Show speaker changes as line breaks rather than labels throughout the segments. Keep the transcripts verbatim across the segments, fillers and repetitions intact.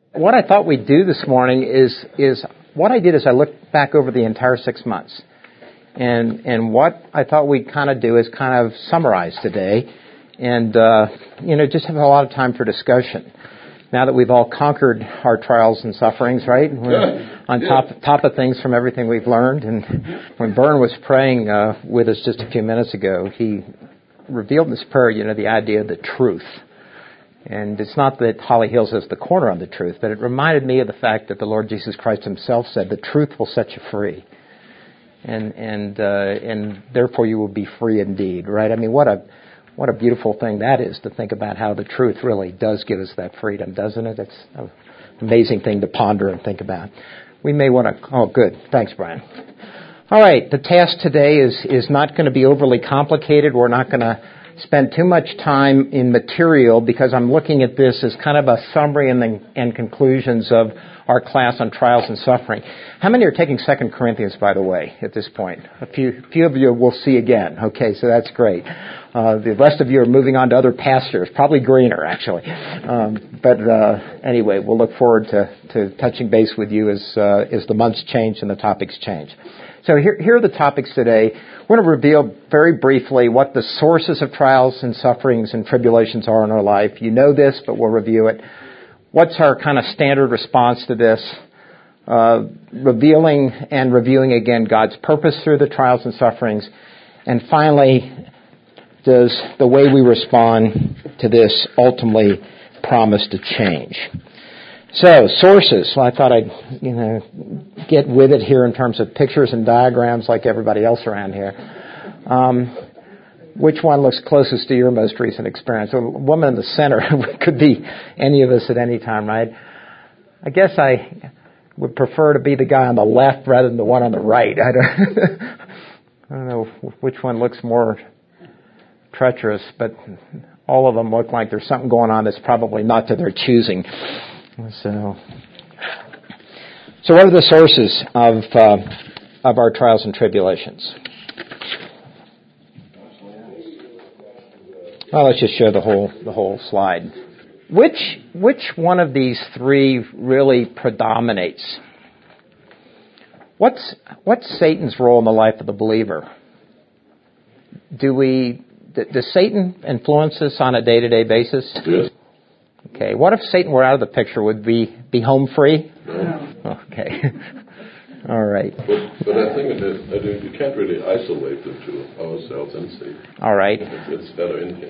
What I thought we'd do this morning is is what I did is I looked back over the entire six months. And and what I thought we'd kind of do is kind of summarize today and, uh, you know, just have a lot of time for discussion. Now that we've all conquered our trials and sufferings, right? We're on top top of things from everything we've learned. And when Vern was praying uh, with us just a few minutes ago, he revealed in his prayer, you know, the idea of the truth. And it's not that Holly Hills is the corner on the truth, but it reminded me of the fact that the Lord Jesus Christ himself said, the truth will set you free. And and uh, and therefore you will be free indeed, right? I mean, what a what a beautiful thing that is to think about how the truth really does give us that freedom, doesn't it? It's an amazing thing to ponder and think about. We may want to... Oh, good. Thanks, Brian. All right. The task today is is not going to be overly complicated. We're not going to spend too much time in material because I'm looking at this as kind of a summary and, the, and conclusions of our class on trials and suffering. How many are taking Second Corinthians, by the way, at this point? A few, few of you will see again. Okay, so that's great. Uh, the rest of you are moving on to other pastures, probably greener, actually. Um, but uh, anyway, we'll look forward to, to touching base with you as uh, as the months change and the topics change. So here, here are the topics today. We're going to reveal very briefly what the sources of trials and sufferings and tribulations are in our life. You know this, but we'll review it. What's our kind of standard response to this? Uh, revealing and reviewing again God's purpose through the trials and sufferings. And finally, does the way we respond to this ultimately promise to change? So, sources. Well, I thought I'd, you know, get with it here in terms of pictures and diagrams like everybody else around here. Um, which one looks closest to your most recent experience? A woman in the center could be any of us at any time, right? I guess I would prefer to be the guy on the left rather than the one on the right. I don't, I don't know which one looks more treacherous, but all of them look like there's something going on that's probably not to their choosing. So, so what are the sources of uh, of our trials and tribulations? Well, let's just show the whole the whole slide. Which which one of these three really predominates? What's what's Satan's role in the life of the believer? Do we does Satan influence us on a day-to-day basis?
Yes.
Okay. What if Satan were out of the picture? Would we be home free?
No.
Okay. All right.
But, but I think it is, I think you can't really isolate the two, ourselves and Satan.
All right.
It's, it's better in,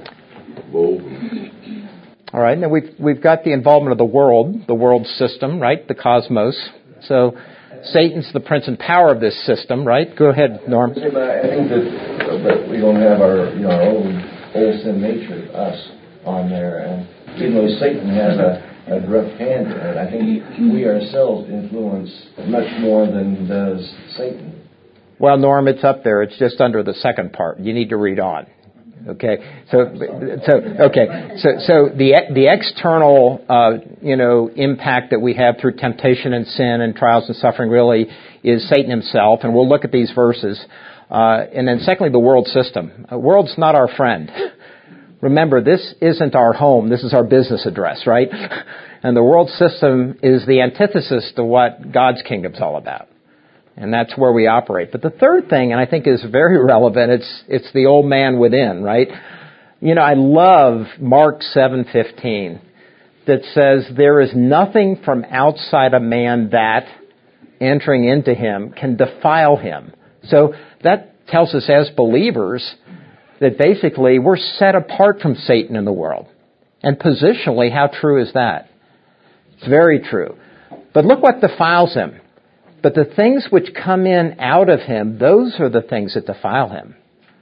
interwoven.
All right. Now we've we've got the involvement of the world, the world system, right? The cosmos. So Satan's the prince and power of this system, right? Go ahead, Norm.
Yeah, but I think that, that we don't have our you know our own old sin nature, us, on there, and even though Satan has a, a rough hand in it, I think we ourselves influence much more than does Satan.
Well, Norm, it's up there. It's just under the second part. You need to read on. Okay. So, so okay. So, so the the external, uh, you know, impact that we have through temptation and sin and trials and suffering really is Satan himself, and we'll look at these verses. Uh, and then, secondly, the world system. The world's not our friend. Remember, this isn't our home. This is our business address, right? And the world system is the antithesis to what God's kingdom's all about. And that's where we operate. But the third thing, and I think is very relevant, it's it's the old man within, right? You know, I love Mark seven fifteen that says, there is nothing from outside a man that, entering into him, can defile him. So that tells us as believers that basically we're set apart from Satan in the world. And positionally, how true is that? It's very true. But look what defiles him. But the things which come in out of him, those are the things that defile him.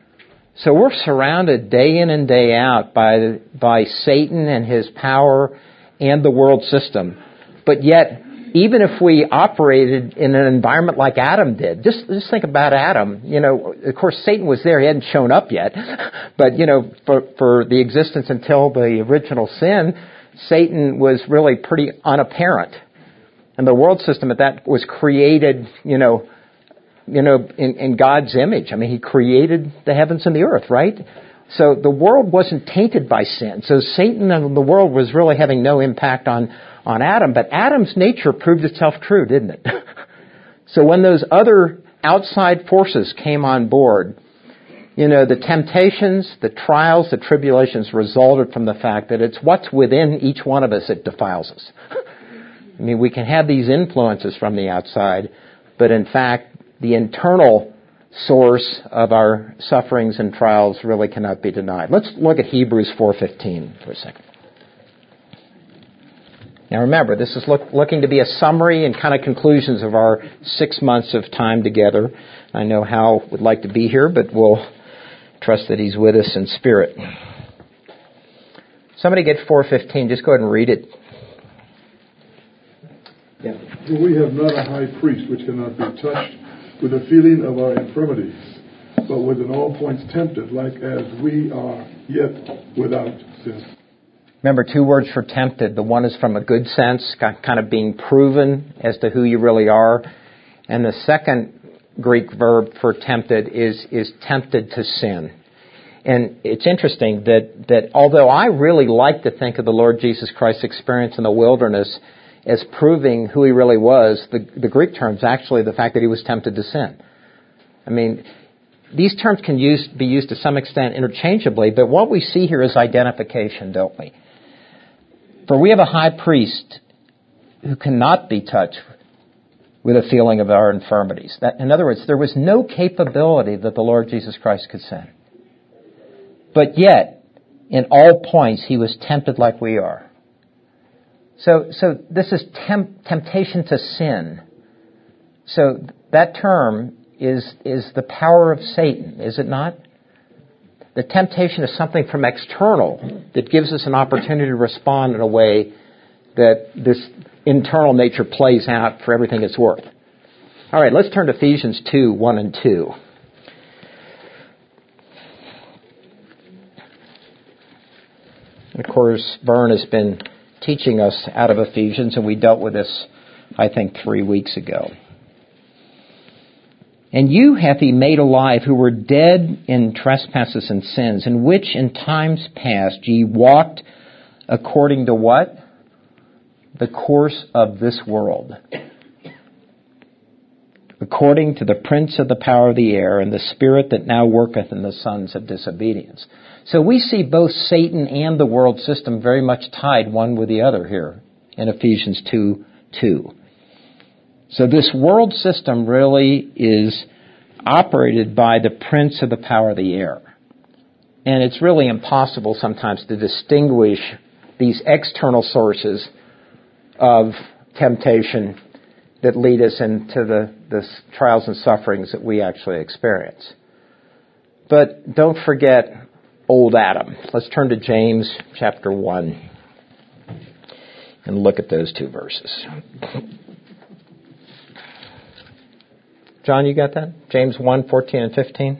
So we're surrounded day in and day out by, by Satan and his power and the world system. But yet, even if we operated in an environment like Adam did, just just think about Adam. You know, of course, Satan was there; he hadn't shown up yet. But you know, for for the existence until the original sin, Satan was really pretty unapparent, and the world system at that was created. You know, you know, in, in God's image. I mean, He created the heavens and the earth, right? So the world wasn't tainted by sin. So Satan and the world was really having no impact on. on Adam, but Adam's nature proved itself true, didn't it? So when those other outside forces came on board, you know, the temptations, the trials, the tribulations resulted from the fact that it's what's within each one of us that defiles us. I mean, we can have these influences from the outside, but in fact, the internal source of our sufferings and trials really cannot be denied. Let's look at Hebrews four fifteen for a second. Now remember, this is look, looking to be a summary and kind of conclusions of our six months of time together. I know Hal would like to be here, but we'll trust that he's with us in spirit. Somebody get four fifteen. Just go ahead and read it.
Yeah. For we have not a high priest which cannot be touched with the feeling of our infirmities, but with in all points tempted, like as we are, yet without sin.
Remember, two words for tempted. The one is from a good sense, kind of being proven as to who you really are. And the second Greek verb for tempted is, is tempted to sin. And it's interesting that, that although I really like to think of the Lord Jesus Christ's experience in the wilderness as proving who he really was, the, the Greek terms actually the fact that he was tempted to sin. I mean, these terms can use, be used to some extent interchangeably, but what we see here is identification, don't we? For we have a high priest who cannot be touched with a feeling of our infirmities. That, in other words, there was no capability that the Lord Jesus Christ could sin. But yet, in all points, he was tempted like we are. So, so this is temp, temptation to sin. So that term is is the power of Satan, is it not? The temptation is something from external that gives us an opportunity to respond in a way that this internal nature plays out for everything it's worth. All right, let's turn to Ephesians two, one and two. And of course, Vern has been teaching us out of Ephesians, and we dealt with this, I think, three weeks ago. And you hath he made alive who were dead in trespasses and sins, in which in times past ye walked according to what? The course of this world. According to the prince of the power of the air, and the spirit that now worketh in the sons of disobedience. So we see both Satan and the world system very much tied one with the other here in Ephesians two two. So this world system really is operated by the prince of the power of the air. And it's really impossible sometimes to distinguish these external sources of temptation that lead us into the, the trials and sufferings that we actually experience. But don't forget old Adam. Let's turn to James chapter one and look at those two verses. John, you got that? James one, fourteen and fifteen.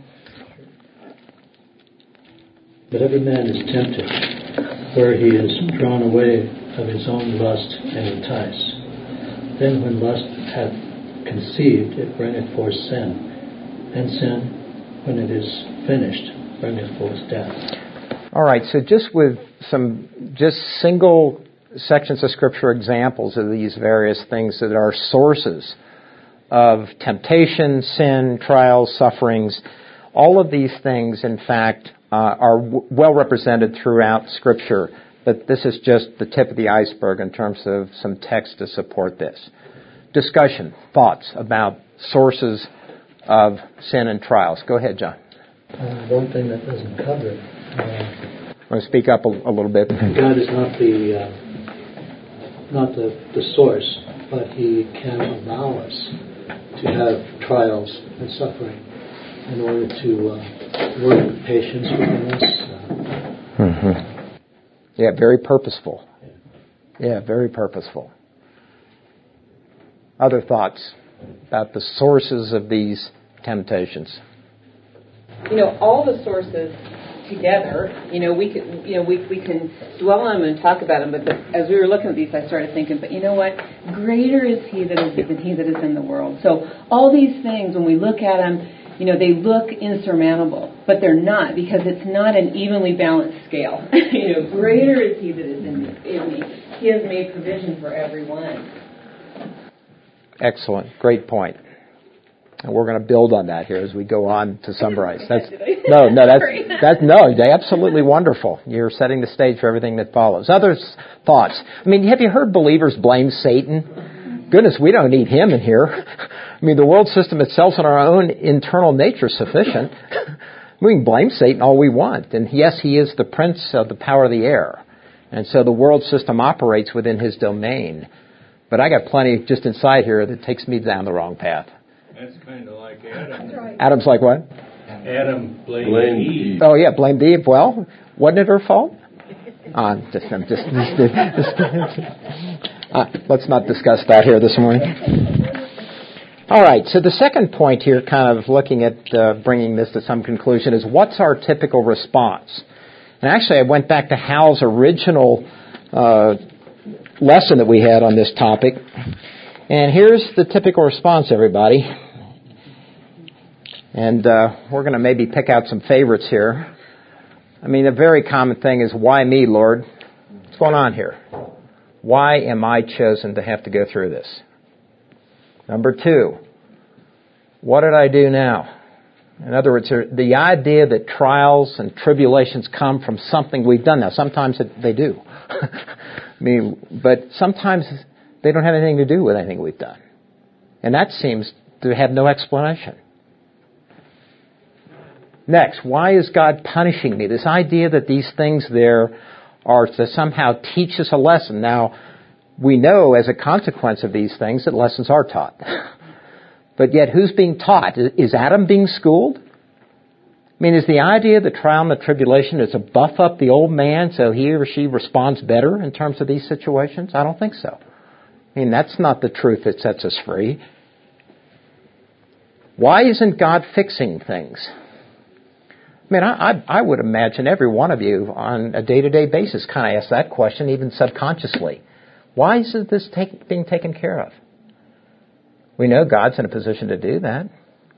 But every man is tempted where he is drawn away of his own lust and enticed. Then when lust hath conceived, it bringeth forth sin. And sin, when it is finished, bringeth forth death.
All right, so just with some just single sections of Scripture examples of these various things that are sources of temptation, sin, trials, sufferings, all of these things, in fact, uh, are w- well represented throughout Scripture. But this is just the tip of the iceberg in terms of some text to support this. Discussion, thoughts about sources of sin and trials. Go ahead, John.
Uh, one thing that doesn't cover it. Uh,
Want to speak up a, a little bit?
God is not the uh, not the, the source, but He can allow us to have trials and suffering in order to uh, work with patience within us. Uh,
mm-hmm. Yeah, very purposeful. Yeah, very purposeful. Other thoughts about the sources of these temptations?
You know, all the sources together, you know, we can, you know, we we can dwell on them and talk about them, but the, as we were looking at these, I started thinking, but you know what? Greater is He that is than he that is in the world. So all these things, when we look at them, you know, they look insurmountable, but they're not, because it's not an evenly balanced scale. You know, greater is He that is in, in me. He has made provision for everyone.
Excellent. Great point. And we're going to build on that here as we go on to summarize. That's, no, no, that's, that's, no, they're absolutely wonderful. You're setting the stage for everything that follows. Other thoughts? I mean, have you heard believers blame Satan? Goodness, we don't need him in here. I mean, the world system itself and our own internal nature is sufficient. We can blame Satan all we want. And yes, he is the prince of the power of the air. And so the world system operates within his domain. But I got plenty just inside here that takes me down the wrong path.
That's kind of like Adam.
Right.
Adam's like what?
Adam blamed
Blamed
Eve.
Eve.
Oh, yeah, blamed Eve. Well, wasn't it her fault? Uh, just, I'm just, just, just uh, let's not discuss that here this morning. All right, so the second point here, kind of looking at uh, bringing this to some conclusion, is what's our typical response? And actually, I went back to Hal's original uh, lesson that we had on this topic. And here's the typical response, everybody. And uh, we're going to maybe pick out some favorites here. I mean, a very common thing is, why me, Lord? What's going on here? Why am I chosen to have to go through this? Number two, what did I do now? In other words, the idea that trials and tribulations come from something we've done. Now, sometimes it, they do. I mean, but sometimes they don't have anything to do with anything we've done. And that seems to have no explanation. Next, why is God punishing me? This idea that these things there are to somehow teach us a lesson. Now, we know as a consequence of these things that lessons are taught. But yet, who's being taught? Is Adam being schooled? I mean, is the idea that trial and the tribulation is to buff up the old man so he or she responds better in terms of these situations? I don't think so. I mean, that's not the truth that sets us free. Why isn't God fixing things? I mean, I, I, I would imagine every one of you on a day-to-day basis kind of asks that question, even subconsciously. Why isn't this take, being taken care of? We know God's in a position to do that.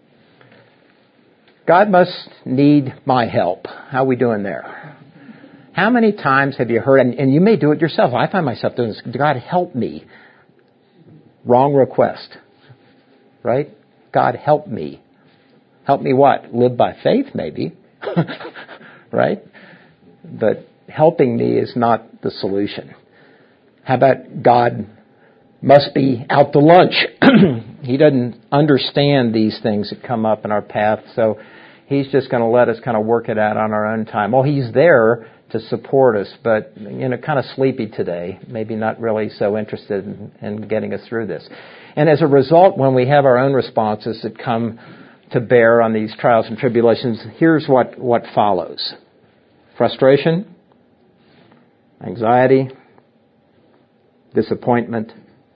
God must need my help. How are we doing there? How many times have you heard, and, and you may do it yourself, I find myself doing this, God help me. Wrong request. Right? God help me. Help me what? Live by faith, maybe. Right? But helping me is not the solution. How about God must be out to lunch? He doesn't understand these things that come up in our path, so he's just going to let us kind of work it out on our own time. Well, he's there to support us, but, you know, kind of sleepy today, maybe not really so interested in, in getting us through this. And as a result, when we have our own responses that come to bear on these trials and tribulations, here's what, what follows. Frustration, anxiety, disappointment,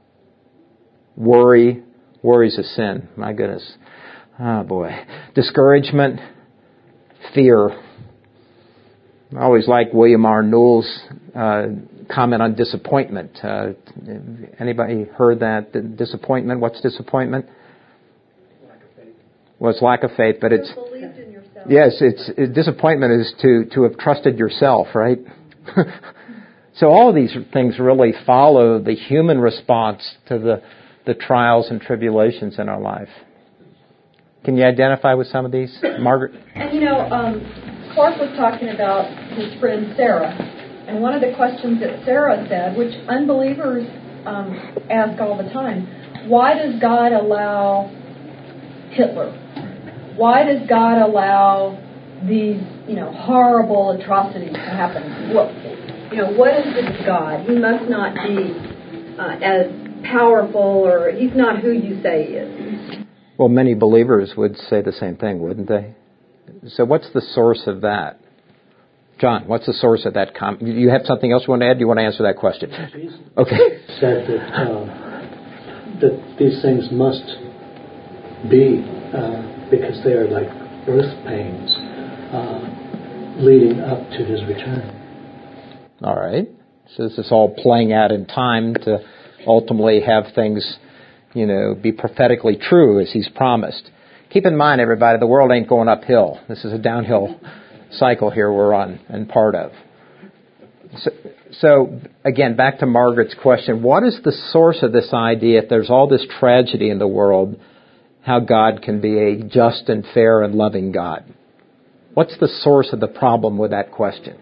worry. Worry's a sin. My goodness. Oh, boy. Discouragement, fear. I always like William R. Newell's uh, comment on disappointment. Uh, anybody heard that? Disappointment? What's disappointment?
Lack of faith.
Well, it's lack of faith, but it's...
Believed in yourself.
Yes, it's it, disappointment is to, to have trusted yourself, right? So all of these things really follow the human response to the, the trials and tribulations in our life. Can you identify with some of these, Margaret?
And you know, um, Clark was talking about his friend Sarah, and one of the questions that Sarah said, which unbelievers um, ask all the time, why does God allow Hitler? Why does God allow these, you know, horrible atrocities to happen? What, you know, what is this God? He must not be uh, as powerful, or he's not who you say he is.
Well, many believers would say the same thing, wouldn't they? So what's the source of that? John, what's the source of that comment? You have something else you want to add? Do you want to answer that question?
Jesus
Okay.
said that, uh, that these things must be uh, because they are like birth pains uh, leading up to his return.
All right. So this is all playing out in time to ultimately have things, you know, be prophetically true as he's promised. Keep in mind, everybody, the world ain't going uphill. This is a downhill cycle here we're on and part of. So, so again, back to Margaret's question, what is the source of this idea, if there's all this tragedy in the world, how God can be a just and fair and loving God? What's the source of the problem with that question?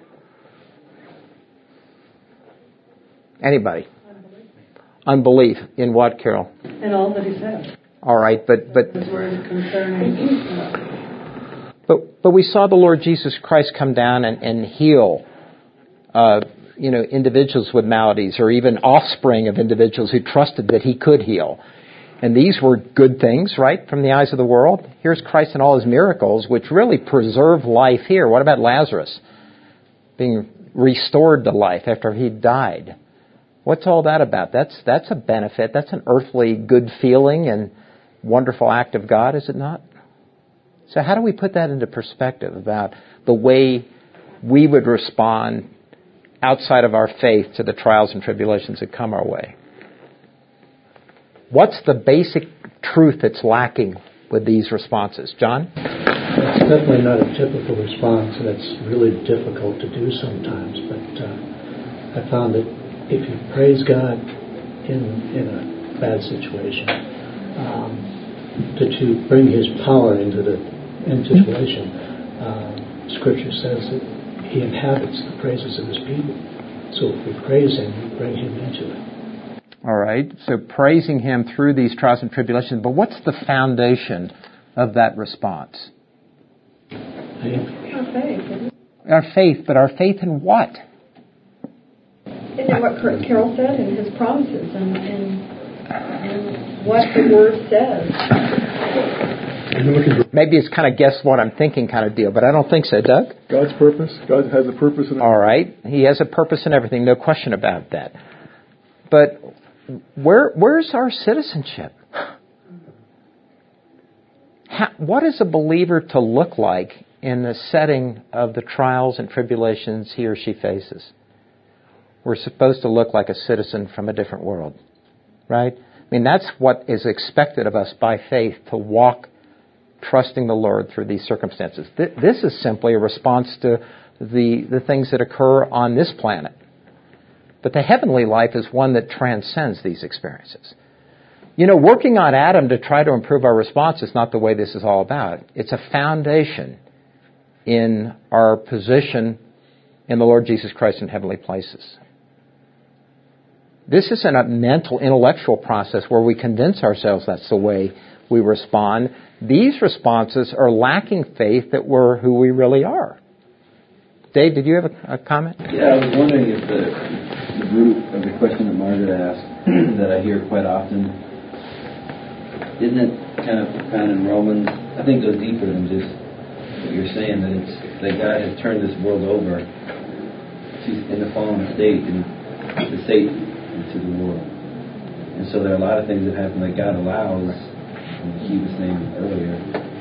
Anybody? Unbelief. Unbelief. In what, Carol?
In all that he said.
All right, but... but
his word concerning...
But, but we saw the Lord Jesus Christ come down and, and heal uh, you know, individuals with maladies, or even offspring of individuals who trusted that he could heal. And these were good things, right, from the eyes of the world. Here's Christ and all his miracles, which really preserve life here. What about Lazarus being restored to life after he died? What's all that about? That's that's a benefit. That's an earthly good feeling and wonderful act of God, is it not? So how do we put that into perspective about the way we would respond outside of our faith to the trials and tribulations that come our way? What's the basic truth that's lacking with these responses? John?
It's definitely not a typical response, and it's really difficult to do sometimes. But uh, I found that if you praise God in in a bad situation, um, to, to bring his power into the in situation, um, Scripture says that he inhabits the praises of his people. So if we praise him, we bring him into it.
All right, so praising him through these trials and tribulations. But what's the foundation of that response?
Faith.
Our faith.
Our faith, but our faith in what?
Isn't that what Carol said in his promises and, and, and what the Word says?
Maybe it's kind of guess what I'm thinking kind of deal, but I don't think so, Doug.
God's purpose. God has a purpose in everything.
All right, he has a purpose in everything, no question about that. But where where's our citizenship? How, what is a believer to look like in the setting of the trials and tribulations he or she faces? We're supposed to look like a citizen from a different world, right? I mean, that's what is expected of us by faith, to walk trusting the Lord through these circumstances. Th- this is simply a response to the, the things that occur on this planet. But the heavenly life is one that transcends these experiences. You know, working on Adam to try to improve our response is not the way this is all about. It's a foundation in our position in the Lord Jesus Christ in heavenly places. This isn't a mental, intellectual process where we convince ourselves that's the way we respond. These responses are lacking faith that we're who we really are. Dave, did you have a, a comment?
Yeah, I was wondering if the, the root of the question that Margaret asked, that I hear quite often, isn't it kind of found in Romans? I think it goes deeper than just what you're saying, that it's that God has turned this world over to, in the fallen state and to Satan and to the world. And so there are a lot of things that happen that God allows, and he was saying earlier,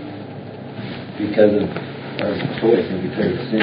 because of our choice and because of sin.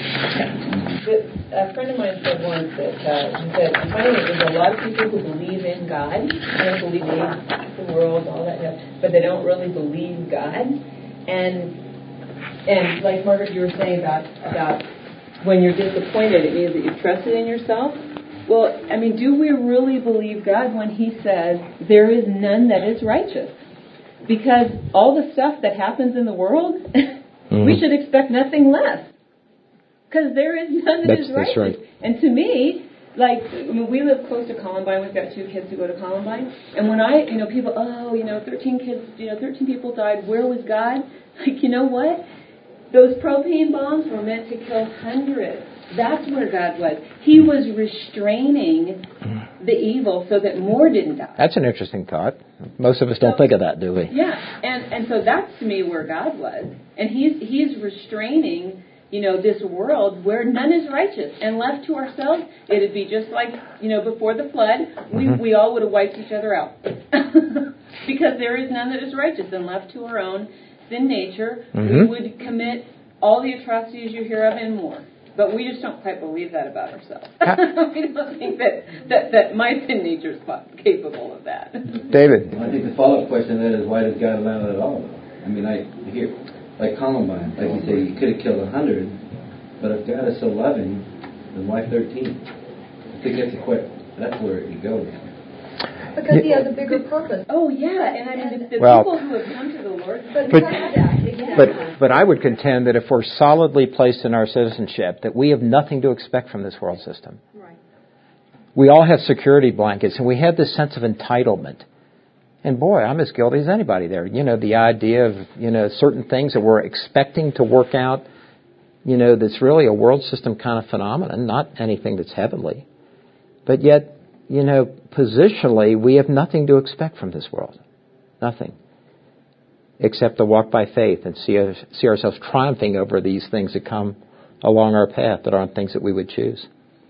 But a friend of mine said once that uh, he said, I'm finding that there's a lot of people who believe in God, they believe in the world, all that stuff, but they don't really believe God. And and like Margaret, you were saying about about when you're disappointed, it means that you've trusted in yourself. Well, I mean, do we really believe God when he says there is none that is righteous? Because all the stuff that happens in the world, mm-hmm. we should expect nothing less. Because there is none that
that's,
is righteous.
That's right.
And to me, like, I mean, we live close to Columbine. We've got two kids who go to Columbine. And when I, you know, people, oh, you know, thirteen kids, you know, thirteen people died. Where was God? Like, you know what? Those propane bombs were meant to kill hundreds. That's where God was. He was restraining the evil so that more didn't die.
That's an interesting thought. Most of us don't so, think of that, do we?
Yeah, and and so that's to me where God was, and He's He's restraining, you know, this world where none is righteous, and left to ourselves, it'd be just like, you know, before the flood, we mm-hmm. we all would have wiped each other out because there is none that is righteous, and left to our own sin nature, mm-hmm. we would commit all the atrocities you hear of and more. But we just don't quite believe that about ourselves. We don't think that, that, that my sin nature is capable of that.
David?
Well, I think the follow-up question then is, why does God allow it at all? I mean, I hear, like Columbine, like you say, you could have killed a hundred, but if God is so loving, then why thirteen? to get to quit. That's where he goes.
Because he has a bigger purpose.
Oh, yeah, and I mean, the, the
Well,
people who have come to the Lord,
But,
But-
exactly.
But but I would contend that if we're solidly placed in our citizenship, that we have nothing to expect from this world system.
Right.
We all have security blankets, and we have this sense of entitlement. And boy, I'm as guilty as anybody there. You know, the idea of, you know, certain things that we're expecting to work out, you know, that's really a world system kind of phenomenon, not anything that's heavenly. But yet, you know, positionally, we have nothing to expect from this world. Nothing. Except to walk by faith and see, our, see ourselves triumphing over these things that come along our path that aren't things that we would choose.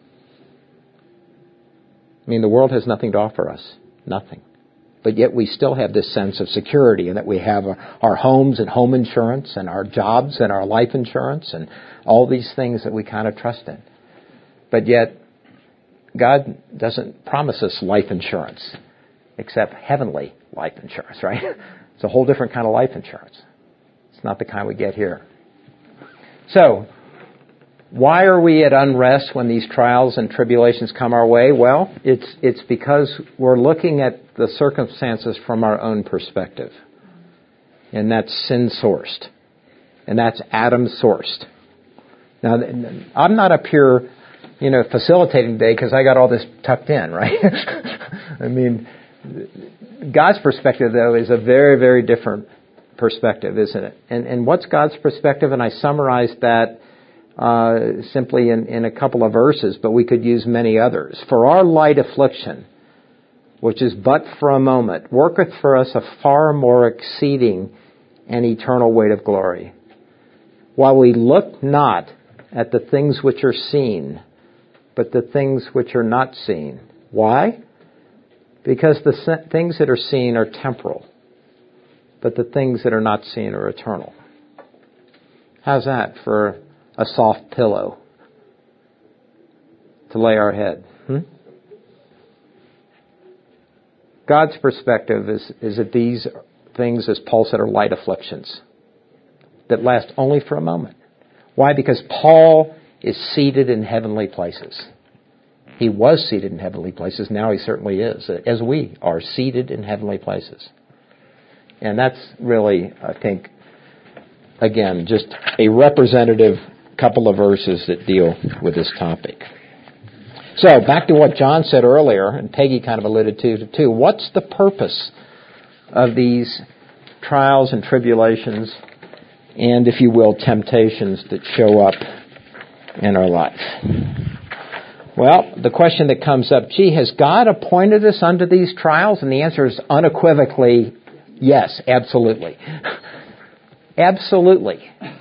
I mean, the world has nothing to offer us. Nothing. But yet we still have this sense of security and that we have our, our homes and home insurance and our jobs and our life insurance and all these things that we kind of trust in. But yet, God doesn't promise us life insurance, except heavenly life insurance, right? It's a whole different kind of life insurance. It's not the kind we get here. So, why are we at unrest when these trials and tribulations come our way? Well, it's it's because we're looking at the circumstances from our own perspective. And that's sin-sourced. And that's Adam-sourced. Now, I'm not up here, you know, facilitating today because I got all this tucked in, right? I mean, God's perspective, though, is a very, very different perspective, isn't it? And, and what's God's perspective? And I summarized that uh, simply in, in a couple of verses, but we could use many others. For our light affliction, which is but for a moment, worketh for us a far more exceeding and eternal weight of glory. While we look not at the things which are seen, but the things which are not seen. Why? Because the things that are seen are temporal, but the things that are not seen are eternal. How's that for a soft pillow to lay our head? Hmm? God's perspective is, is that these things, as Paul said, are light afflictions that last only for a moment. Why? Because Paul is seated in heavenly places. He was seated in heavenly places. Now he certainly is, as we are seated in heavenly places. And that's really, I think, again, just a representative couple of verses that deal with this topic. So, back to what John said earlier, and Peggy kind of alluded to too. What's the purpose of these trials and tribulations and, if you will, temptations that show up in our life? Well, the question that comes up, gee, has God appointed us unto these trials? And the answer is unequivocally yes, absolutely. Absolutely.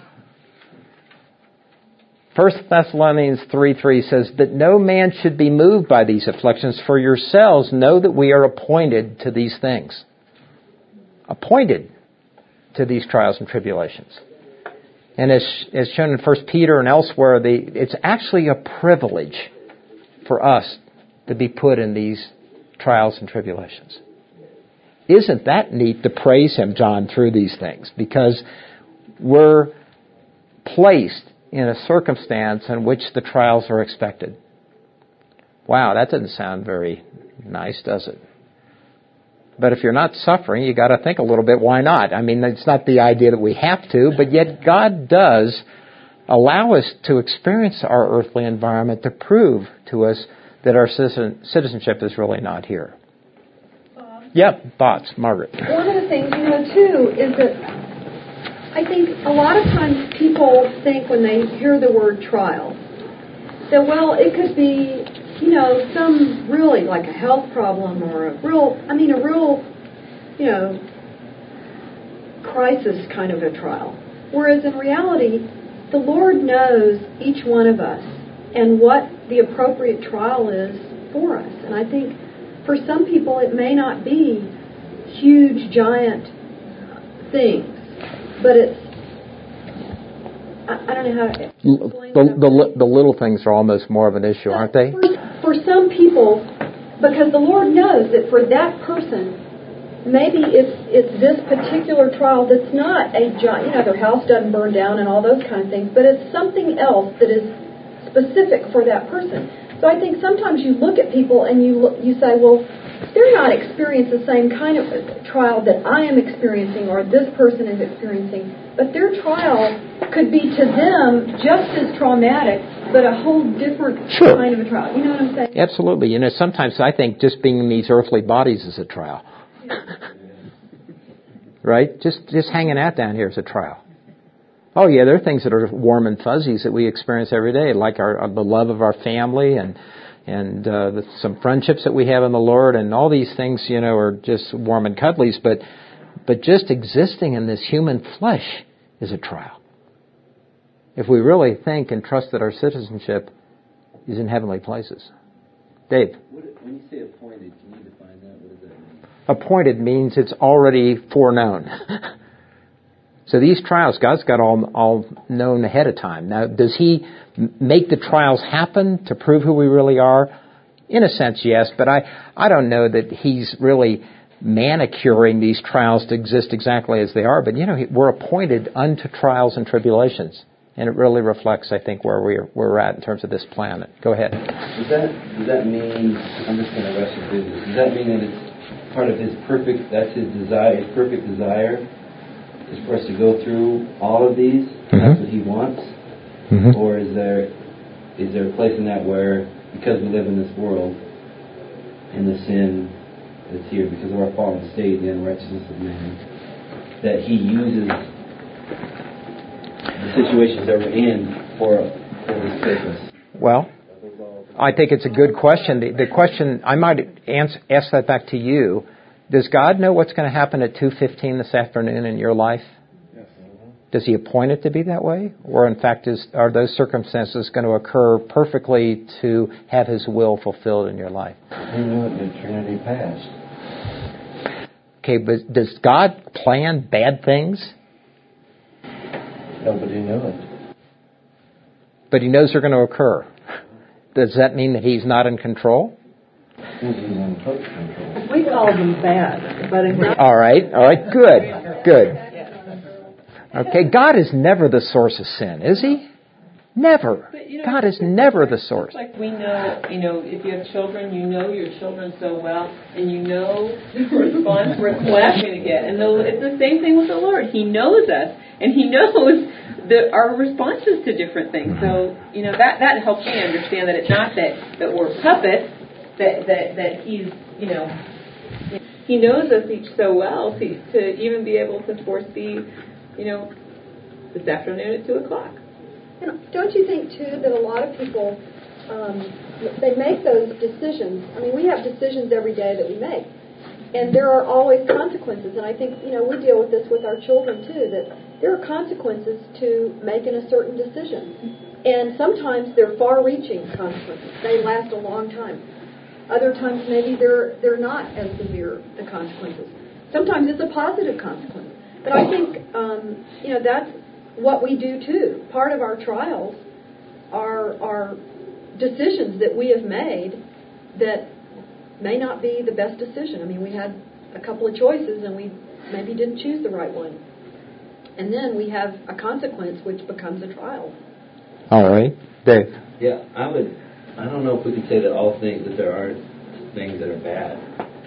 First Thessalonians three three says that no man should be moved by these afflictions, for yourselves know that we are appointed to these things. Appointed to these trials and tribulations. And as, as shown in First Peter and elsewhere, the, it's actually a privilege for us to be put in these trials and tribulations. Isn't that neat to praise Him, John, through these things? Because we're placed in a circumstance in which the trials are expected. Wow, that doesn't sound very nice, does it? But if you're not suffering, you got to think a little bit, why not? I mean, it's not the idea that we have to, but yet God does allow us to experience our earthly environment to prove to us that our citizen, citizenship is really not here.
Bob?
Yep, thoughts, Margaret.
One of the things, you know, too, is that I think a lot of times people think when they hear the word trial, that, well, it could be, you know, some really like a health problem or a real, I mean, a real, you know, crisis kind of a trial. Whereas in reality, the Lord knows each one of us and what the appropriate trial is for us. And I think for some people it may not be huge, giant things, but it's, I, I don't know how to explain
the, the, the little things are almost more of an issue, aren't they?
For, for some people, because the Lord knows that for that person, maybe it's it's this particular trial that's not a giant, you know, their house doesn't burn down and all those kind of things, but it's something else that is specific for that person. So I think sometimes you look at people and you look, you say, well, they're not experiencing the same kind of trial that I am experiencing or this person is experiencing, but their trial could be to them just as traumatic, but a whole different
sure.
kind of a trial. You know what I'm saying?
Absolutely. You know, sometimes I think just being in these earthly bodies is a trial. Right? Just just hanging out down here is a trial. Oh, yeah, there are things that are warm and fuzzies that we experience every day, like our the love of our family and and uh, the, some friendships that we have in the Lord, and all these things, you know, are just warm and cuddlies. But but just existing in this human flesh is a trial. If we really think and trust that our citizenship is in heavenly places. Dave?
When you say appointed, can you define that? What does that mean?
Appointed means it's already foreknown. So these trials, God's got all all known ahead of time. Now, does He make the trials happen to prove who we really are? In a sense, yes, but I, I don't know that He's really manicuring these trials to exist exactly as they are. But, you know, we're appointed unto trials and tribulations. And it really reflects, I think, where we're, where we're at in terms of this planet. Go ahead.
Does that, does that mean, I'm just going to rush into this, does that mean that it's part of His perfect, that's His desire, His perfect desire, is for us to go through all of these? Mm-hmm. That's what He wants? Mm-hmm. Or is there is there a place in that where, because we live in this world, and the sin that's here, because of our fallen state, the unrighteousness of man, that He uses the situations that we're in for, for His purpose?
Well, I think it's a good question. The, the question, I might answer, ask that back to you. Does God know what's going to happen at two fifteen this afternoon in your life? Yes. Does He appoint it to be that way? Or in fact, is, are those circumstances going to occur perfectly to have His will fulfilled in your life?
He knew it in eternity past.
Okay, but does God plan bad things?
Nobody knew it.
But He knows they're going to occur. Does that mean that He's not in control?
He's in total control.
We call them bad, but in
all right, all right, good, good. Okay, God is never the source of sin, is He? Never.
But, you know,
God is never the source.
Like we know, you know, if you have children, you know your children so well, and you know the response we're going to get. And the, it's the same thing with the Lord. He knows us, and He knows the, our responses to different things. So, you know, that, that helps me understand that it's not that, that we're puppets, that, that, that He's, you know, He knows us each so well to, to even be able to foresee, you know, this afternoon at two o'clock.
And don't you think, too, that a lot of people, um, they make those decisions. I mean, we have decisions every day that we make. And there are always consequences. And I think, you know, we deal with this with our children, too, that there are consequences to making a certain decision. And sometimes they're far-reaching consequences. They last a long time. Other times maybe they're they're not as severe, the consequences. Sometimes it's a positive consequence. But I think, um, you know, that's what we do too. Part of our trials are are decisions that we have made that may not be the best decision. I mean, we had a couple of choices and we maybe didn't choose the right one. And then we have a consequence which becomes a trial.
All right. Dave.
Yeah, I would... I don't know if we could say that all things, that there aren't things that are bad.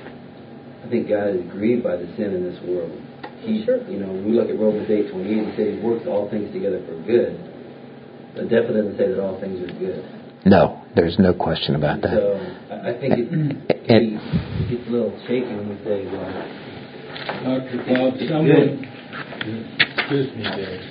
I think God is grieved by the sin in this world. He, sure. You know, when we look at Romans eight twenty-eight, it says He works all things together for good. But definitely doesn't say that all things are good.
No, there's no question about that.
So I think it, it, it gets a little shaky when we say, well,
Doctor Cloud, someone, excuse me, Dave.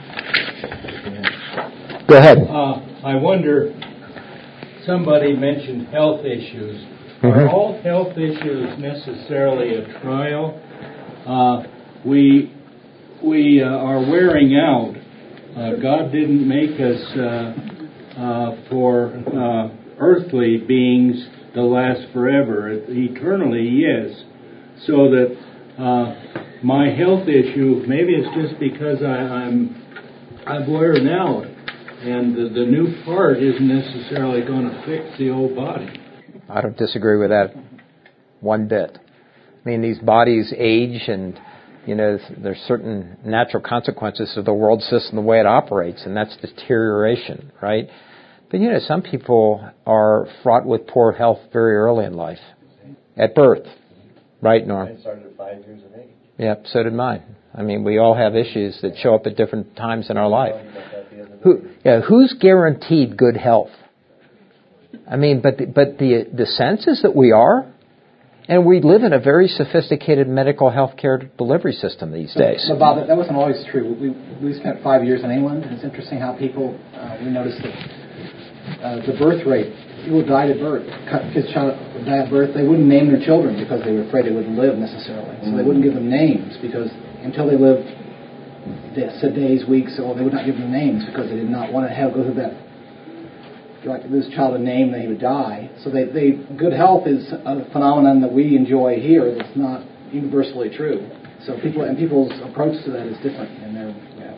Go ahead.
Uh, I wonder, somebody mentioned health issues.
Mm-hmm.
Are all health issues necessarily a trial? Uh, we we uh, are wearing out. Uh, God didn't make us uh, uh, for uh, earthly beings to last forever. Eternally, yes. So that uh, my health issue, maybe it's just because I, I'm I'm wearing out, and the, the new part isn't necessarily going to fix the old body.
I don't disagree with that one bit. I mean, these bodies age, and you know, there's certain natural consequences of the world system, the way it operates, and that's deterioration, right? But you know, some people are fraught with poor health very early in life, at birth. Right, Norm?
I started at five years of age.
Yep, so did mine. I mean, we all have issues that show up at different times in our life. Who, yeah, who's guaranteed good health? I mean, but the, but the the sense is that we are, and we live in a very sophisticated medical health care delivery system these days.
But Bob, that wasn't always true. We we spent five years in England, and it's interesting how people uh, we noticed that uh, the birth rate. People died at birth. Kids die at birth. They wouldn't name their children because they were afraid they wouldn't live necessarily. So they wouldn't give them names because until they lived days, weeks, or they would not give them names because they did not want to have go through that. Like give this child a name, that he would die. So they, they good health is a phenomenon that we enjoy here. That's not universally true. So people and people's approach to that is different, and they're.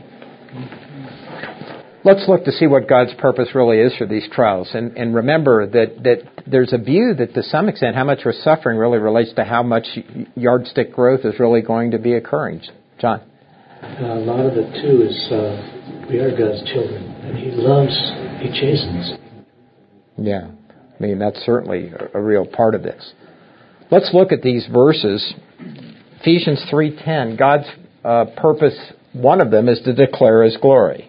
Yeah.
Let's look to see what God's purpose really is for these trials. And, and remember that, that there's a view that to some extent how much we're suffering really relates to how much yardstick growth is really going to be occurring. John?
Uh, a lot of it, too, is uh, we are God's children, and He loves, He chastens.
Yeah. I mean, that's certainly a, a real part of this. Let's look at these verses. Ephesians three ten, God's uh, purpose, one of them is to declare His glory.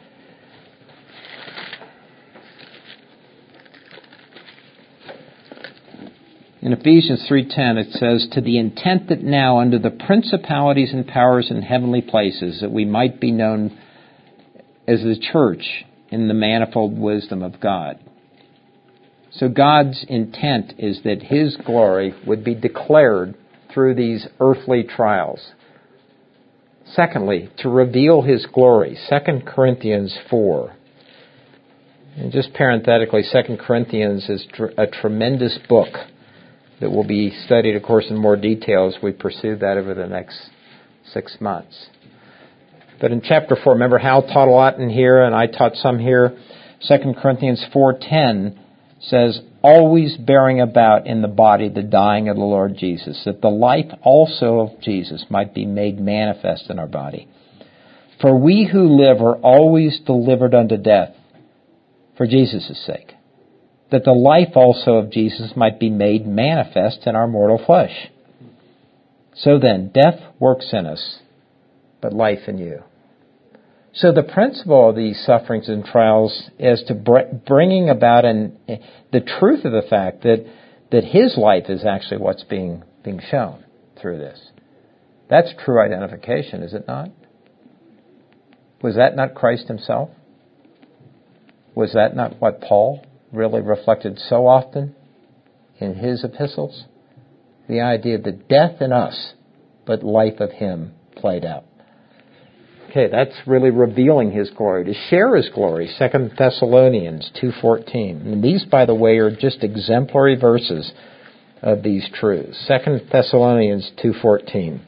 In Ephesians three ten, it says, "To the intent that now under the principalities and powers in heavenly places, that we might be known as the church in the manifold wisdom of God." So God's intent is that His glory would be declared through these earthly trials. Secondly, to reveal His glory, Second Corinthians four. And just parenthetically, Second Corinthians is a tremendous book that will be studied, of course, in more detail as we pursue that over the next six months. But in chapter four, remember Hal taught a lot in here, and I taught some here. Second Corinthians four ten says, "Always bearing about in the body the dying of the Lord Jesus, that the life also of Jesus might be made manifest in our body. For we who live are always delivered unto death for Jesus' sake, that the life also of Jesus might be made manifest in our mortal flesh. So then, death works in us, but life in you." So the principle of these sufferings and trials is to br- bringing about an, the truth of the fact that, that His life is actually what's being, being shown through this. That's true identification, is it not? Was that not Christ Himself? Was that not what Paul really reflected so often in his epistles? The idea that death in us, but life of Him played out. Okay, that's really revealing His glory. To share His glory, Second Thessalonians two fourteen. And these, by the way, are just exemplary verses of these truths. Second Thessalonians two fourteen.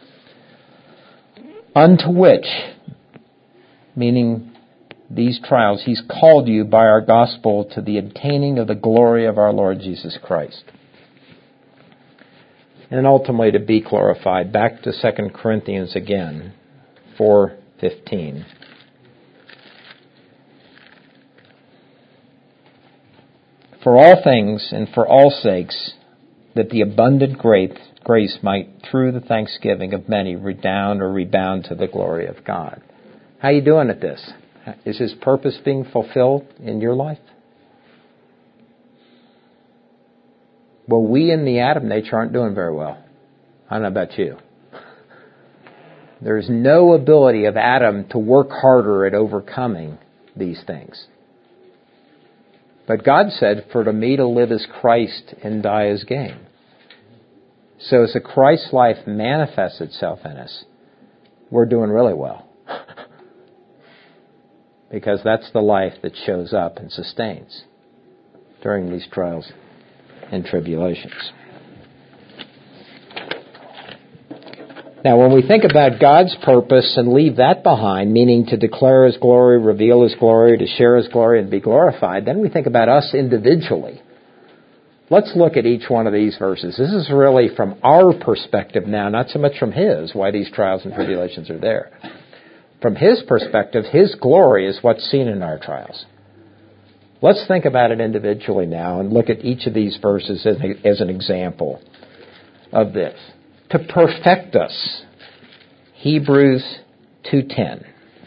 "Unto which," meaning these trials, He's called you by our gospel to the obtaining of the glory of our Lord Jesus Christ. And ultimately to be glorified. Back to Second Corinthians again, four fifteen. "For all things and for all sakes, that the abundant grace might through the thanksgiving of many redound or rebound to the glory of God." How you doing at this? Is His purpose being fulfilled in your life? Well, we in the Adam nature aren't doing very well. I don't know about you. There's no ability of Adam to work harder at overcoming these things. But God said, "For to me to live is Christ and die is gain." So as the Christ life manifests itself in us, we're doing really well. Because that's the life that shows up and sustains during these trials and tribulations. Now, when we think about God's purpose and leave that behind, meaning to declare His glory, reveal His glory, to share His glory, and be glorified, then we think about us individually. Let's look at each one of these verses. This is really from our perspective now, not so much from His, why these trials and tribulations are there. From His perspective, His glory is what's seen in our trials. Let's think about it individually now and look at each of these verses as, a, as an example of this. To perfect us, Hebrews two ten.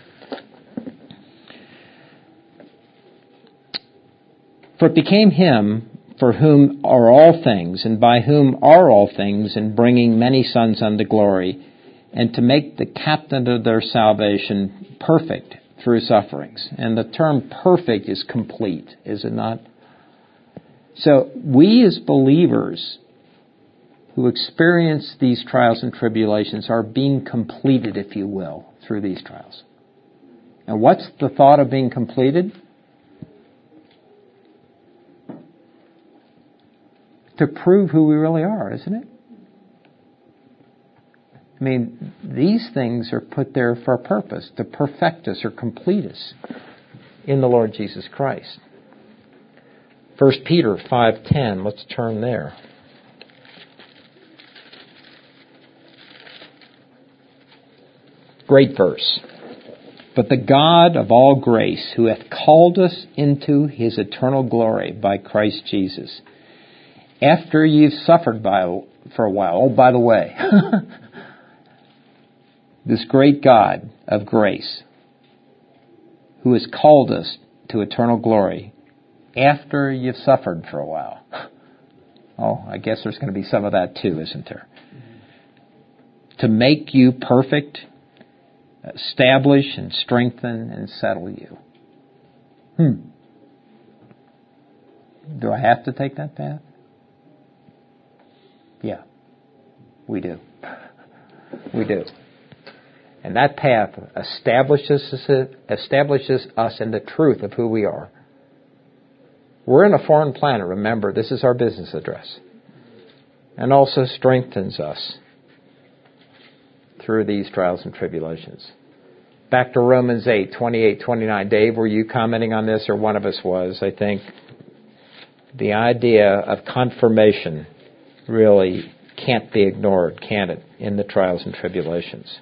For it became him for whom are all things, and by whom are all things, in bringing many sons unto glory, and to make the captain of their salvation perfect through sufferings. And the term perfect is complete, is it not? So we as believers who experience these trials and tribulations are being completed, if you will, through these trials. And what's the thought of being completed? To prove who we really are, isn't it? I mean, these things are put there for a purpose, to perfect us or complete us in the Lord Jesus Christ. First Peter five ten, let's turn there. Great verse. But the God of all grace, who hath called us into his eternal glory by Christ Jesus, after you've suffered by, for a while, oh, by the way, this great God of grace, who has called us to eternal glory, after you've suffered for a while. Oh, I guess there's going to be some of that too, isn't there? To make you perfect, establish and strengthen and settle you. Hmm. Do I have to take that path? Yeah, we do. We do. And that path establishes establishes us in the truth of who we are. We're in a foreign planet, remember, this is our business address. And also strengthens us through these trials and tribulations. Back to Romans eight, twenty-eight, twenty-nine. Dave, were you commenting on this, or one of us was, I think? The idea of confirmation really can't be ignored, can it, in the trials and tribulations.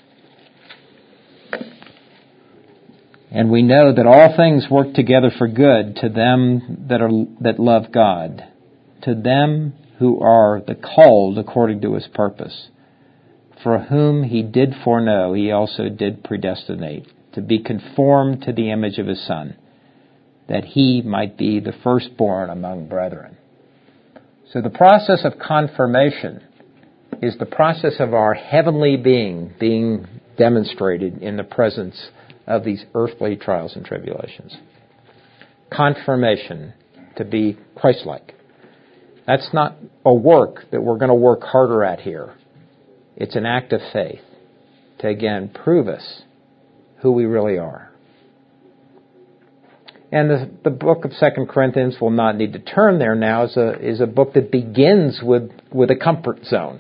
And we know that all things work together for good to them that are that love God, to them who are the called according to his purpose. For whom he did foreknow, he also did predestinate, to be conformed to the image of his Son, that he might be the firstborn among brethren. So the process of confirmation is the process of our heavenly being being demonstrated in the presence of these earthly trials and tribulations. Confirmation to be Christ-like. That's not a work that we're going to work harder at here. It's an act of faith to, again, prove us who we really are. And the, the book of Second Corinthians, will not need to turn there now, is a, is a book that begins with, with a comfort zone.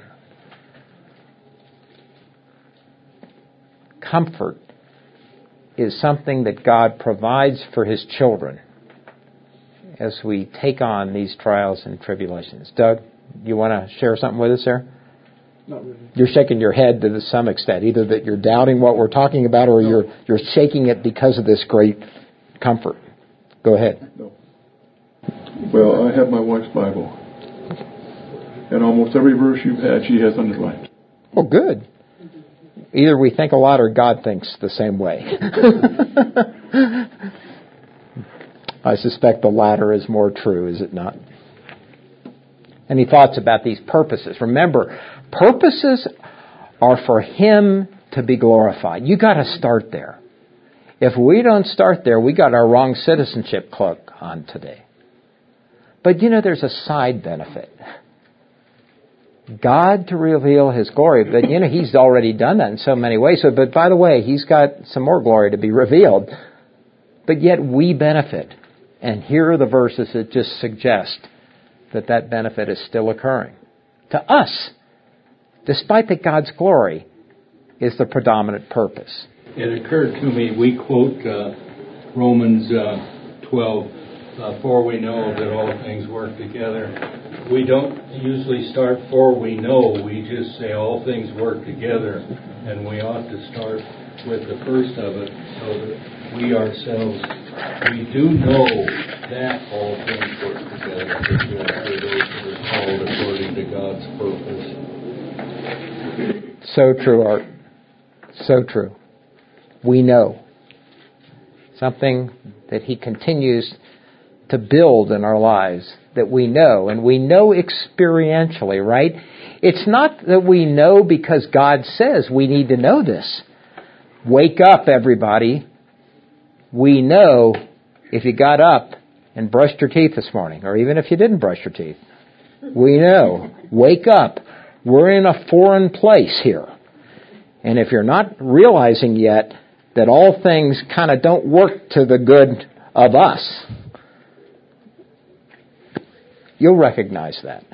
Comfort is something that God provides for his children as we take on these trials and tribulations. Doug, you want to share something with us there?
Not really.
You're shaking your head to some extent, either that you're doubting what we're talking about, or no. you're you're shaking it because of this great comfort. Go ahead.
No. Well, I have my wife's Bible, and almost every verse you've had, she has underlined.
Well, good. Either we think a lot, or God thinks the same way. I suspect the latter is more true, is it not? Any thoughts about these purposes? Remember, purposes are for him to be glorified. You got to start there. If we don't start there, we got our wrong citizenship cloak on today. But you know, there's a side benefit. God to reveal his glory, but you know, he's already done that in so many ways. So, but by the way, he's got some more glory to be revealed. But yet we benefit. And here are the verses that just suggest that that benefit is still occurring to us, despite that God's glory is the predominant purpose.
It occurred to me, we quote uh, Romans uh, twelve, uh, for we know that all things work together. We don't usually start for we know, we just say all things work together, and we ought to start with the first of it so that we ourselves we do know that all things work together for good for those who are called according to God's purpose.
So true, Art. So true. We know. Something that He continues to build in our lives that we know, and we know experientially, right? It's not that we know because God says we need to know this. Wake up, everybody. We know if you got up and brushed your teeth this morning, or even if you didn't brush your teeth. We know. Wake up. We're in a foreign place here. And if you're not realizing yet that all things kind of don't work to the good of us, you'll recognize that.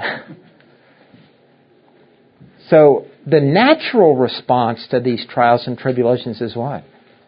So the natural response to these trials and tribulations is what?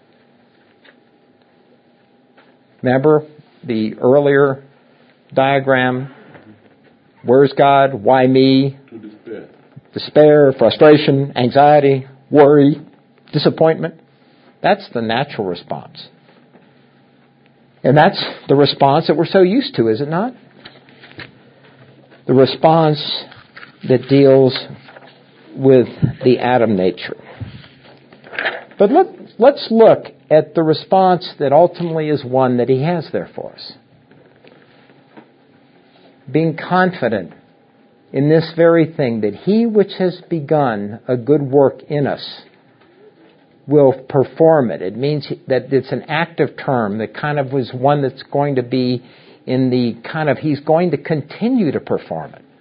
Remember the earlier diagram? Where's God? Why me?
To despair.
Despair, frustration, anxiety, worry, disappointment. That's the natural response. And that's the response that we're so used to, is it not? The response that deals with the Adam nature. But let, let's look at the response that ultimately is one that He has there for us. Being confident in this very thing, that He which has begun a good work in us will perform it. It means that it's an active term that kind of was one that's going to be in the kind of, He's going to continue to perform it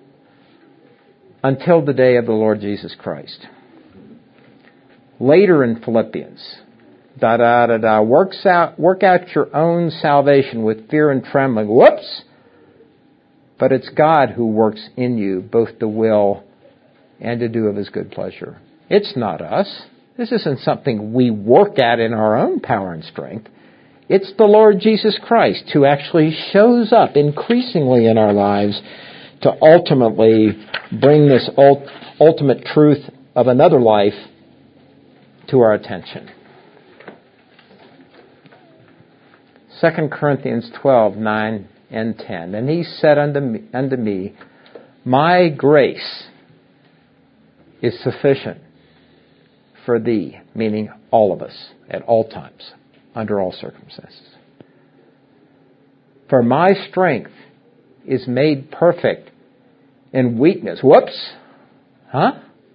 until the day of the Lord Jesus Christ. Later in Philippians, da da da da, works out, work out your own salvation with fear and trembling. Whoops! But it's God who works in you both to will and to do of His good pleasure. It's not us. This isn't something we work at in our own power and strength. It's the Lord Jesus Christ who actually shows up increasingly in our lives to ultimately bring this ultimate truth of another life to our attention. Second Corinthians twelve, nine and ten. And He said unto me, unto me, my grace is sufficient for thee, meaning all of us, at all times, under all circumstances. For my strength is made perfect in weakness. Whoops! Huh?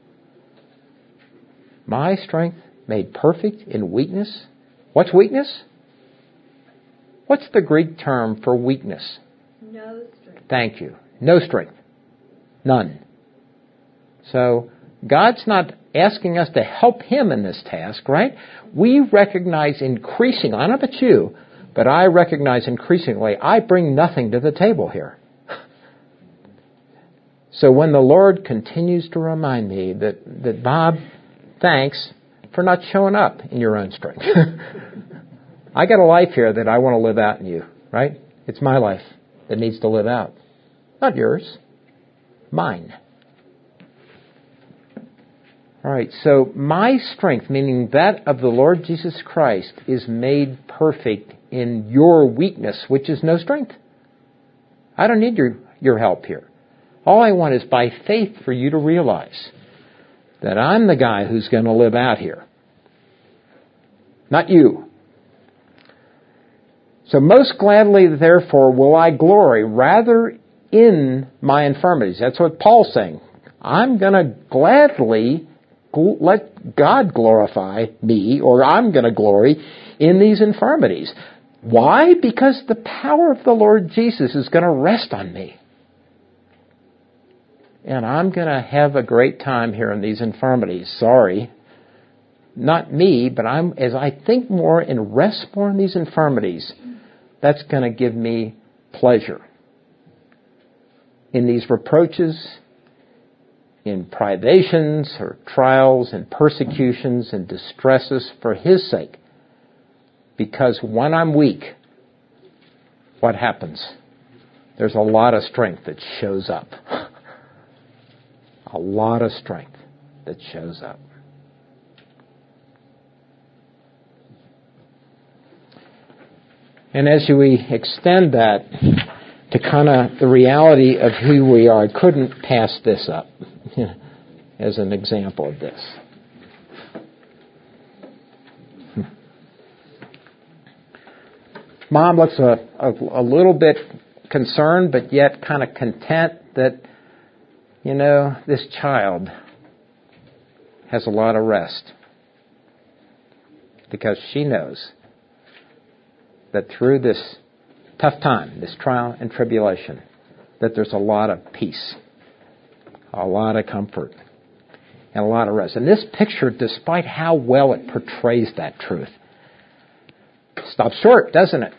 My strength made perfect in weakness? What's weakness? What's the Greek term for weakness?
No strength.
Thank you. No strength. None. So, God's not asking us to help Him in this task, right? We recognize increasingly, I don't know about you, but I recognize increasingly, I bring nothing to the table here. So when the Lord continues to remind me that, that Bob, thanks for not showing up in your own strength. I got a life here that I want to live out in you, right? It's my life that needs to live out. Not yours. Mine. All right, so my strength, meaning that of the Lord Jesus Christ, is made perfect in your weakness, which is no strength. I don't need your, your help here. All I want is by faith for you to realize that I'm the guy who's going to live out here. Not you. So most gladly, therefore, will I glory rather in my infirmities. That's what Paul's saying. I'm going to gladly gl- let God glorify me, or I'm going to glory in these infirmities. Why? Because the power of the Lord Jesus is going to rest on me. And I'm going to have a great time here in these infirmities. Sorry. Not me, but I'm as I think more and rest more in these infirmities, that's going to give me pleasure. In these reproaches, in privations or trials and persecutions and distresses for His sake. Because when I'm weak, what happens? There's a lot of strength that shows up. A lot of strength that shows up. And as we extend that to kind of the reality of who we are, I couldn't pass this up as an example of this. Mom looks a, a, a little bit concerned, but yet kind of content that, you know, this child has a lot of rest. Because she knows that through this tough time, this trial and tribulation, that there's a lot of peace, a lot of comfort, and a lot of rest. And this picture, despite how well it portrays that truth, stops short, doesn't it?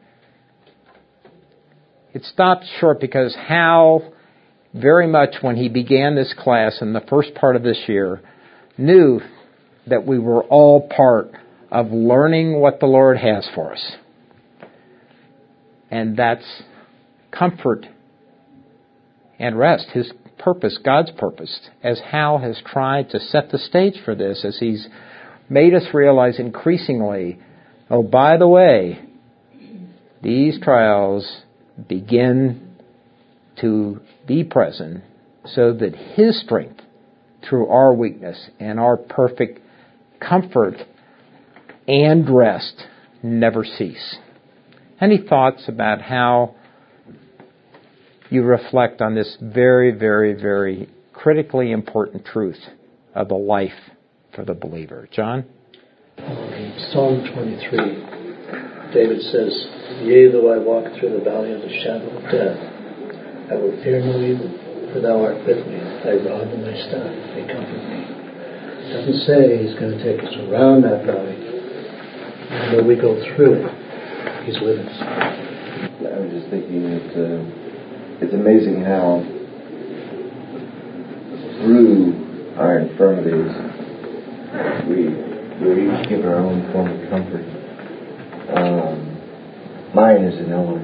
It stopped short because Hal, very much when he began this class in the first part of this year, knew that we were all part of learning what the Lord has for us. And that's comfort and rest, His purpose, God's purpose, as Hal has tried to set the stage for this, as he's made us realize increasingly, oh, by the way, these trials begin to be present so that His strength through our weakness and our perfect comfort and rest never cease. Any thoughts about how you reflect on this very, very, very critically important truth of the life for the believer? John?
In Psalm twenty-three, David says, "Yea, though I walk through the valley of the shadow of death, I will fear no evil, for thou art with me. Thy rod and thy staff, they comfort me." It doesn't say He's going to take us around that valley. And when we go through it, He's with us.
I was just thinking that uh, it's amazing how through our infirmities we we each give our own form of comfort. Um, mine is an Ella,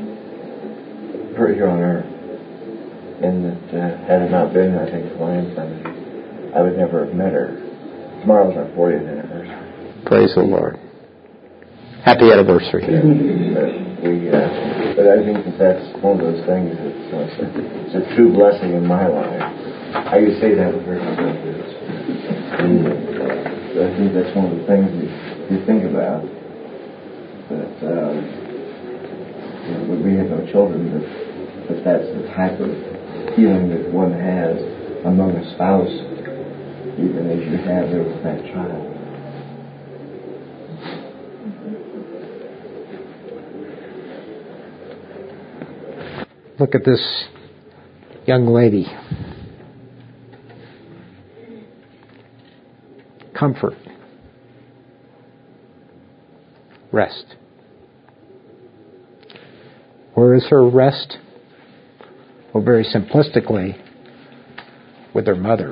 here on earth, and that uh, had it not been, I think, for my infirmity, I would never have met her. Tomorrow's our fortieth anniversary.
Praise the Lord. Happy anniversary.
Yeah, but, we, uh, but I think that that's one of those things that's uh, it's a true blessing in my life. I used to say that with her about this. And uh, I think that's one of the things that you think about. That um, you know, when we have no children, that, that that's the type of feeling that one has among a spouse, even as you have there with that child.
Look at this young lady. Comfort. Rest. Where is her rest? Well, very simplistically, with her mother.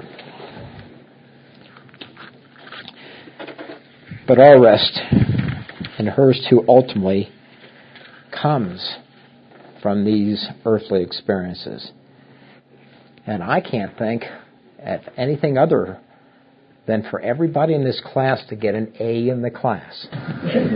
But our rest, and hers too ultimately, comes from these earthly experiences. And I can't think of anything other than for everybody in this class to get an A in the class.
I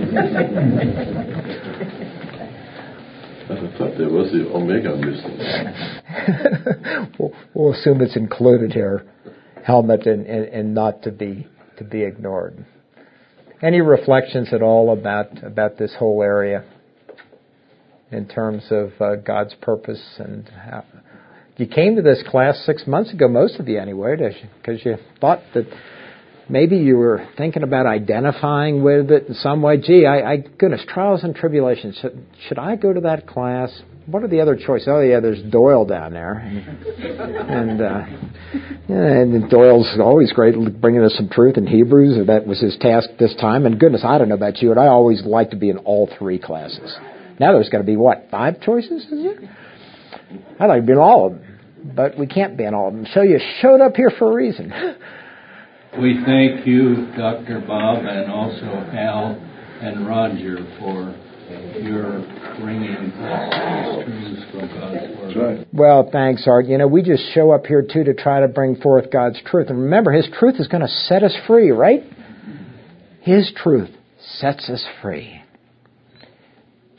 thought there was the Omega missing.
we'll, we'll assume it's included here, helmet, and, and, and not to be to be ignored. Any reflections at all about about this whole area in terms of uh, God's purpose and how you came to this class six months ago, most of you anyway, because you thought that maybe you were thinking about identifying with it in some way. Gee, I, I goodness, trials and tribulations. Should, should I go to that class? What are the other choices? Oh, yeah, there's Doyle down there. And, uh, yeah, and Doyle's always great bringing us some truth in Hebrews. That was his task this time. And goodness, I don't know about you, but I always like to be in all three classes. Now there's going to be, what, five choices, is it? I'd like to be in all of them. But we can't be in all of them. So you showed up here for a reason.
We thank you, Doctor Bob, and also Al and Roger, for your bringing these truths from God's Word. That's right.
Well, thanks, Art. You know, we just show up here, too, to try to bring forth God's truth. And remember, His truth is going to set us free, right? His truth sets us free.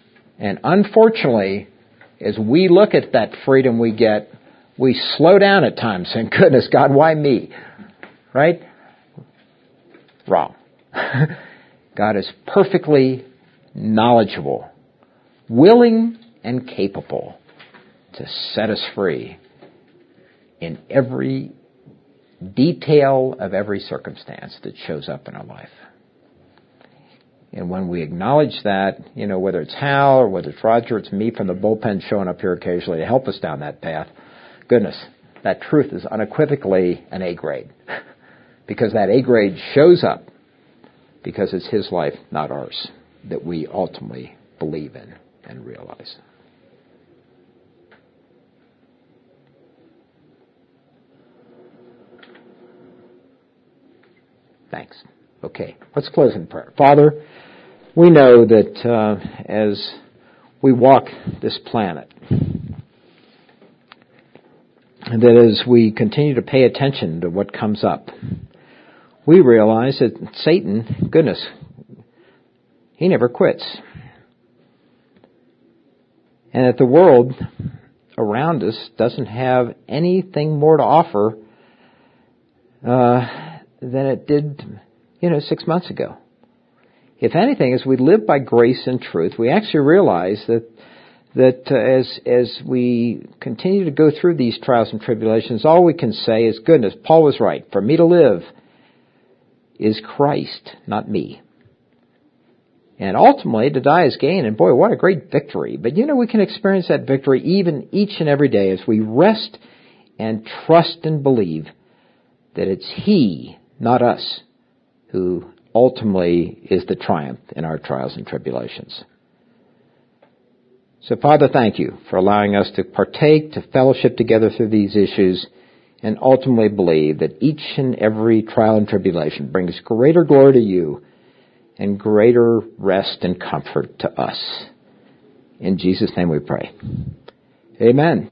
And unfortunately, as we look at that freedom we get, we slow down at times saying, goodness, God, why me? Right? Wrong. God is perfectly knowledgeable, willing and capable to set us free in every detail of every circumstance that shows up in our life. And when we acknowledge that, you know, whether it's Hal or whether it's Roger, it's me from the bullpen showing up here occasionally to help us down that path, goodness, that truth is unequivocally an A grade. Because that A grade shows up because it's His life, not ours, that we ultimately believe in and realize. Thanks. Okay, let's close in prayer. Father, we know that uh, as we walk this planet, that as we continue to pay attention to what comes up, we realize that Satan, goodness, he never quits. And that the world around us doesn't have anything more to offer uh, than it did, you know, six months ago. If anything, as we live by grace and truth, we actually realize that that uh, as as we continue to go through these trials and tribulations, all we can say is, goodness, Paul was right. For me to live is Christ, not me. And ultimately, to die is gain. And boy, what a great victory. But you know, we can experience that victory even each and every day as we rest and trust and believe that it's He, not us, who ultimately is the triumph in our trials and tribulations. So, Father, thank You for allowing us to partake, to fellowship together through these issues, and ultimately believe that each and every trial and tribulation brings greater glory to You and greater rest and comfort to us. In Jesus' name we pray. Amen.